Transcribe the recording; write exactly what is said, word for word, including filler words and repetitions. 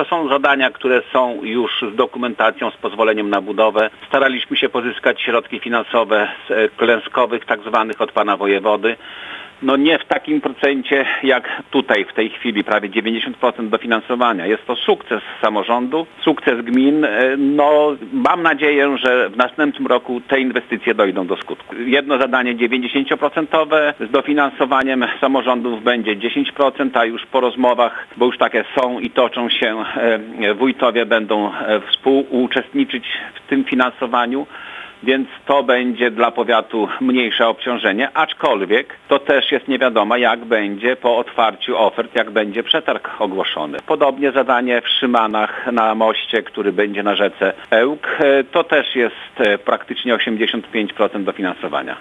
To są zadania, które są już z dokumentacją, z pozwoleniem na budowę. Staraliśmy się pozyskać środki finansowe z klęskowych, tak zwanych, od pana wojewody. No nie w takim procencie jak tutaj w tej chwili, prawie dziewięćdziesiąt procent dofinansowania. Jest to sukces samorządu, sukces gmin. No mam nadzieję, że w następnym roku te inwestycje dojdą do skutku. Jedno zadanie dziewięćdziesiąt procent z dofinansowaniem samorządów będzie dziesięć procent, a już po rozmowach, bo już takie są i toczą się, wójtowie będą współuczestniczyć w tym finansowaniu. Więc to będzie dla powiatu mniejsze obciążenie, aczkolwiek to też jest nie wiadomo, jak będzie po otwarciu ofert, jak będzie przetarg ogłoszony. Podobnie zadanie w Szymanach na moście, który będzie na rzece Ełk, to też jest praktycznie osiemdziesiąt pięć procent dofinansowania.